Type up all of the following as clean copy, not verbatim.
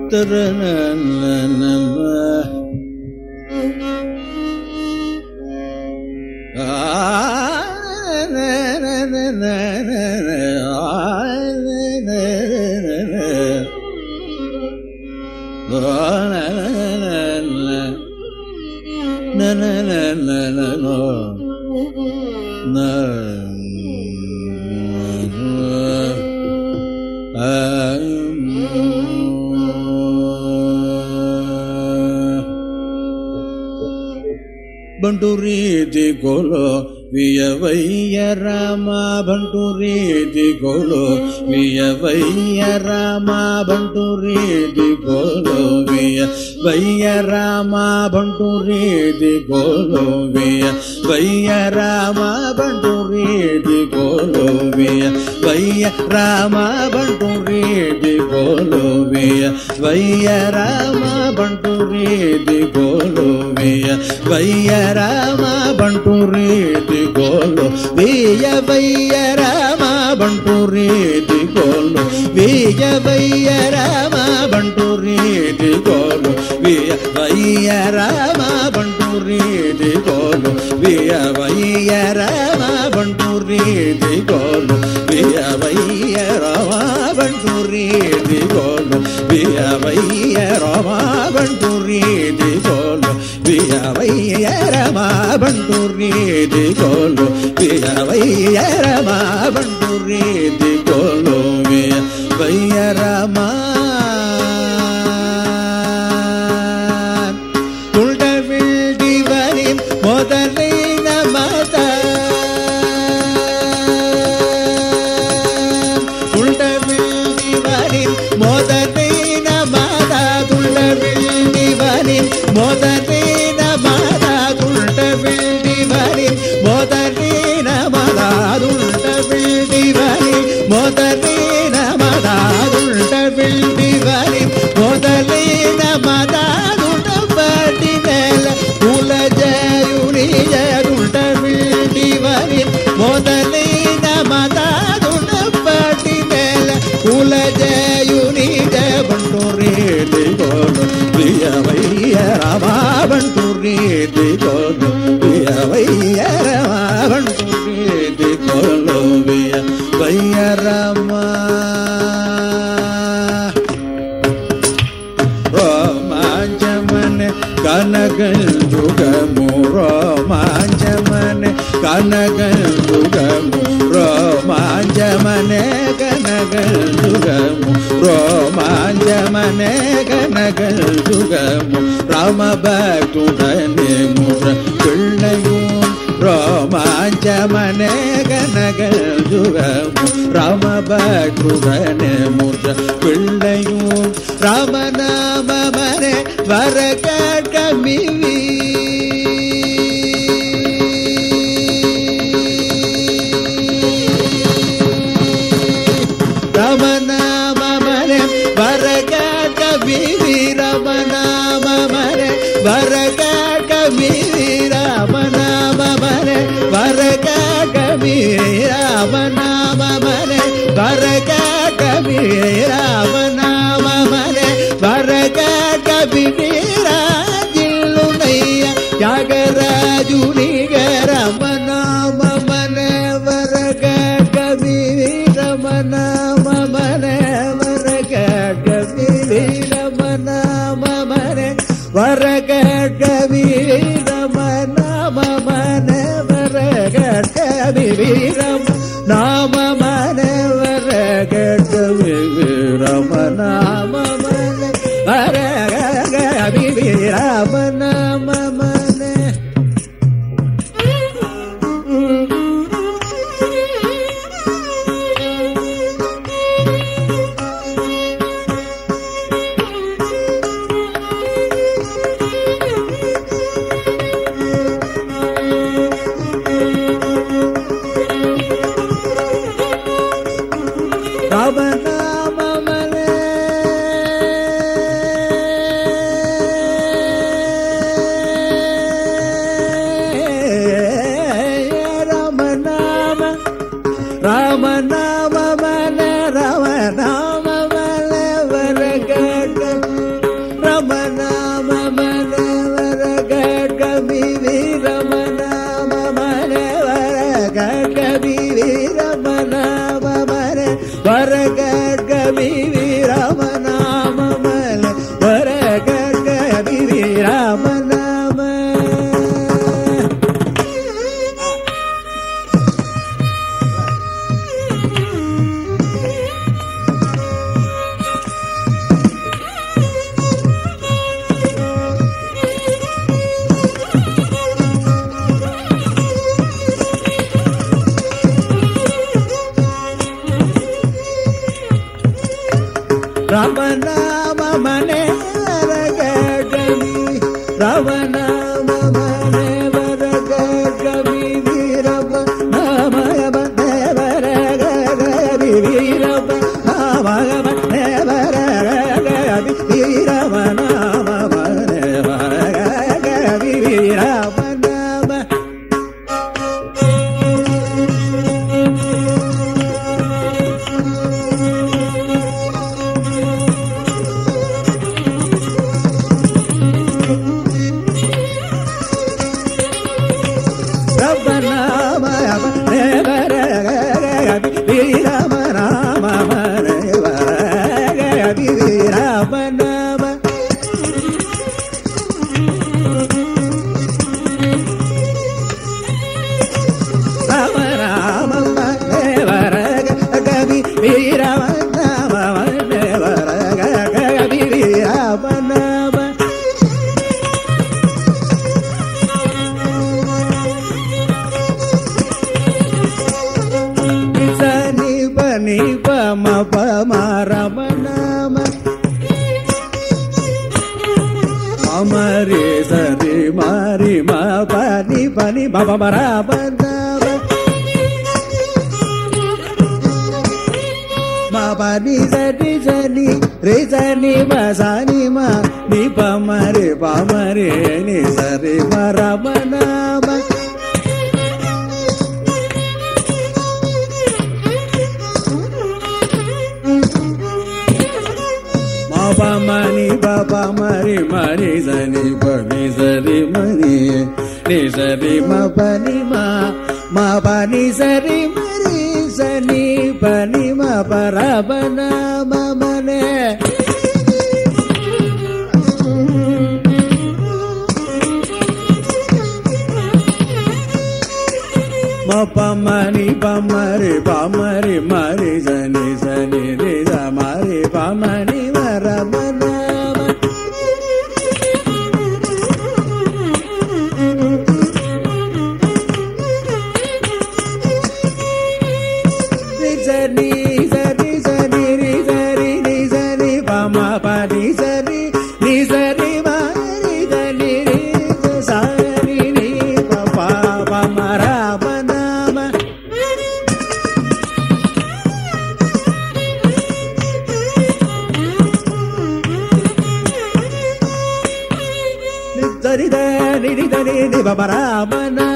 ಬಂಟುರೀತಿ ಗೋಲೋ ವಿಯವಯ್ಯ ರಾಮ ಬಂಟುರೀತಿ ಗೋಲೋ ವಿಯವಯ್ಯ ರಾಮ ಬಂಟುರೀತಿ ಗೋಲೋ ವಿಯವಯ್ಯ ರಾಮ ಬಂಟುರೀತಿ ಗೋಲೋ ವಿಯವಯ್ಯ ರಾಮ ಬಂಟುರೀತಿ ಗೋಲೋ ವಿಯವಯ್ಯ ರಾಮ ಬಂಟುರೀತಿ ಗೋಲೋ ವಿಯವಯ್ಯ ರಾಮ ಬಂಟುರೀತಿ ಗೋಲೋ ವಿಯವಯ್ಯ ರಾಮ ಬಂಟುರೀತಿ ಗೋಲು ವಿಯವಯ್ಯ ರಾಮ ಬಂಟುರೀತಿ ಗೋಲು ವಿಯವಯ್ಯ ರಾಮ ಬಂಟುರೀತಿ ಗೋಲು ವಿಯವಯ್ಯ ರಾಮ ಬಂಟುರೀತಿ ಗೋಲು ವಿಯವಯ್ಯ ರಾಮ ಬಂಟುರೀತಿ ಗೋಲು ವಿಯವಯ್ಯ ರಾಮ ಬಂಟುರೀತಿ ಗೋಲು ವಿಯವಯ್ಯ ರಾಮ ಬಂಟುರೀತಿ ಗೋಲು ವಿಯವಯ್ಯ ರಾಮ ಬಂಟುರೀತಿ ಗೋಲು ವಿಯವಯ್ಯ ರಾಮ ಬಂಟುರೀತಿ ಗೋಲು ವಿಯವಯ್ಯ ರಾಮ ತುಳ್ದವಿಲ್ದಿವರಿ ಮೊದಲಿನ ಮತ ತುಳ್ದವಿಲ್ದಿವರಿ ಮೊದಲಿನ ಮತ ತುಳ್ದವಿಲ್ದಿವರಿ ಮೊದಲಿನ ಮತ ತುಳ್ದವಿಲ್ದಿವರಿ ಮೊದಲಿನ ಮತ ತುಳ್ದವಿಲ್ದಿವರಿ ಮೊದಲಿನ ಮತ ತುಳ್ದವಿಲ್ದಿವರಿ ಮೊದಲಿನ ಮತ ತುಳ್ದಬಡಿನೆಲ ಕುಲಜಯುನಿಯ ತುಳ್ದವಿಲ್ದಿವರಿ ಮೊದಲಿನ ಮತ ತುಳ್ದಬಡಿನೆಲ ಕುಲಜಯುನಿಯ ಬಂಟುರೀತಿ ಗೋಲು ವಿಯವಯ್ಯ ರಾಮ ಬಂಟುರೀತಿ ಗೋಲು ವಿಯವಯ್ಯ ರಾಮ ಬಂಟುರೀತಿ ಗೋಲು ವಿಯವಯ್ಯ ರಾಮ ರೋಮಾಂಚಮನೆ ಕನಗಂಜುಗಮು ರೋಮಾಂಚಮನೆ ಕನಗಂಜುಗಮು ರೋಮಾಂಚಮನೆ ಕನಗಂಜುಗಮು ರೋಮಾಂಚಮನೆ ಕನಗಂಜುಗಮು ರಾಮ ಭಕ್ತುಡನೆ ಮುರ பிள்ளையும் ரோமாஞ்சமனே கனகஞ்சுகமு ராம பக்துடனே முர பிள்ளையும் ராமநாமமனே வர கமிவி ராமநாமமனே வர கமிவி ராமநாமமனே வர கமிவி ராமநாமமனே வர கமிவி ராமநாமமனே வர கமிவி ராமநாமமனே வர கமிவி ராஜில்லுனைய தியாகராஜுனிக ராமநாமமனே வர கமிவி ராமநாமமனே வர கமிவி ராமநாமமனே வர கமிவி ராமநாமமனே வர கமிவி ராமநாமமனே வர கமிவி ராமநாமமனே வர கமிவி ராமநாமமனே ராமநாமமனே கவி ராமநாமமல வர கவி ராமநாம Ravanama mane varagami Ravanama mane varagami Virava namaya mane varagami Virava namaya mane varagami Virava nama mane varagami Virava nama Mari sari mari ma pani pani baba marabana ma pani sari sani re sani ma sani ma ni pa mare ni sari marabana Mani baba mari mari zani pani zari mani ni zari ma pani ma pani zari mari zani pani ma parabana ma mane ma pamani pamari mari zani zani re za mari pamani marabana zani zani zani re zari re zani pama pani zani ni zani mari zani re zani ni papa pamarabana Dari dari dari di babarabana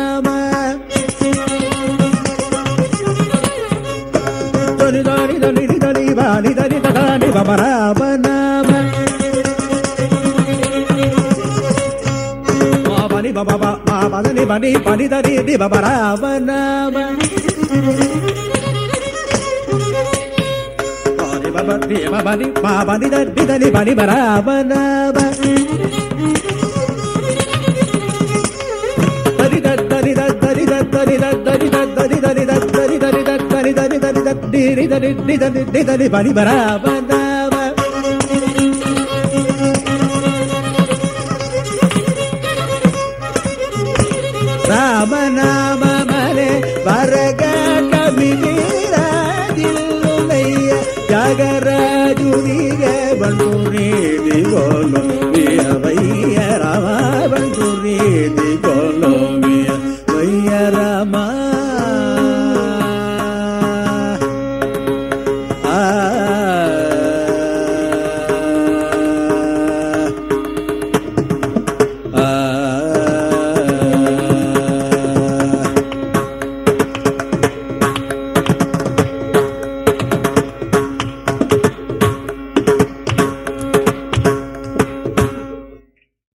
dari dari dari dari bani dari dari babarabana bani baba bani bani bani dari di babarabana bani baba di bani dari bani barabana Bani barabana Ramanama mane varaga kamidira dillumayya jagarajuniga banduni divolo viyavayya rama